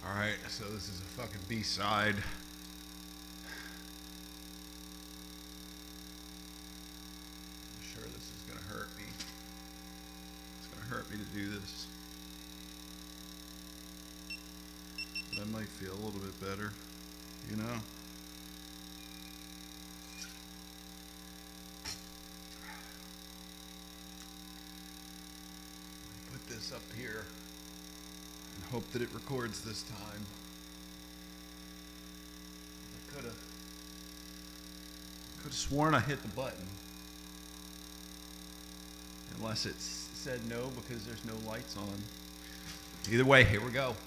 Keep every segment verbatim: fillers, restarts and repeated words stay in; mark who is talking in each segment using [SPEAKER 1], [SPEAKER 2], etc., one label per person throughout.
[SPEAKER 1] Alright, so this is a fucking B-side. I'm sure this is gonna hurt me. It's gonna hurt me to do this. But I might feel a little bit better, you know? Put this up here. Hope that it records this time. I could have could have sworn I hit the button. Unless it said no because there's no lights on. Either way, here we go.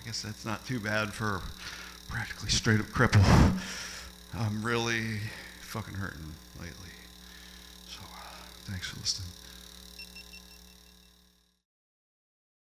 [SPEAKER 1] I guess that's not too bad for practically straight up cripple. I'm really fucking hurting lately. So, uh, thanks for listening.